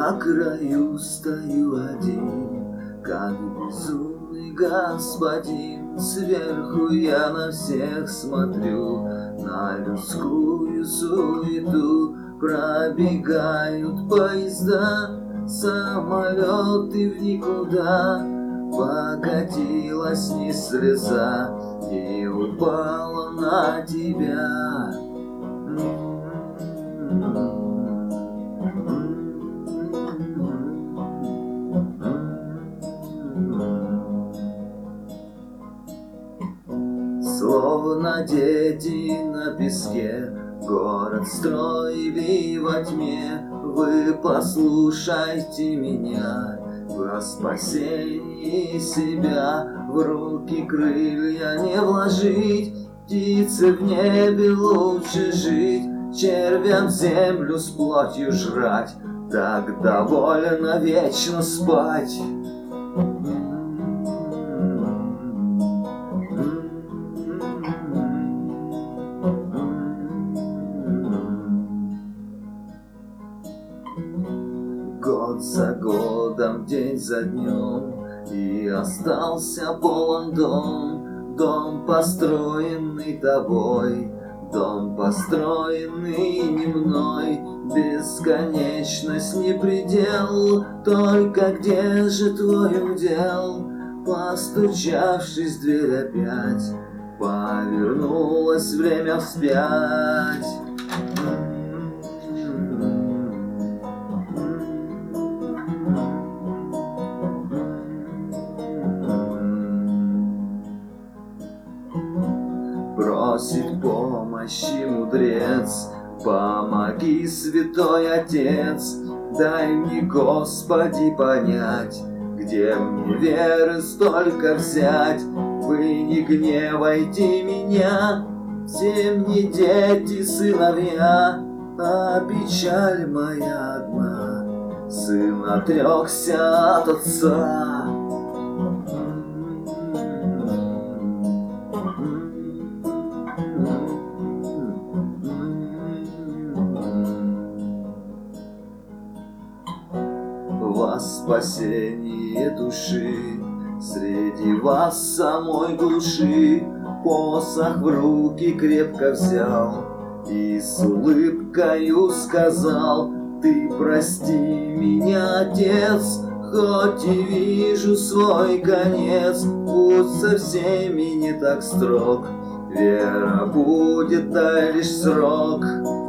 На краю стою один, как безумный господин. Сверху я на всех смотрю, на людскую суету. Пробегают поезда, самолеты в никуда. Покатилась не слеза и упала на тебя. Словно дети на песке город строили во тьме. Вы послушайте меня, во спасении себя в руки крылья не вложить. Птице в небе лучше жить, червям землю с плотью жрать, так довольно вечно спать. Год за годом, день за днем, и остался полон дом. Дом, построенный тобой, дом, построенный не мной. Бесконечность не предел, только где же твой удел? Постучавшись в дверь опять, повернулось время вспять. Просит помощи мудрец, помоги, святой Отец. Дай мне, Господи, понять, где мне веры столько взять. Вы не гневайте меня, все мне дети, сыновья, а печаль моя одна, сын отрекся от отца. Во спасение души среди вас самой глуши посох в руки крепко взял и с улыбкою сказал: ты прости меня, Отец, хоть и вижу свой конец. Пусть со всеми не так строг, вера будет, дай лишь срок.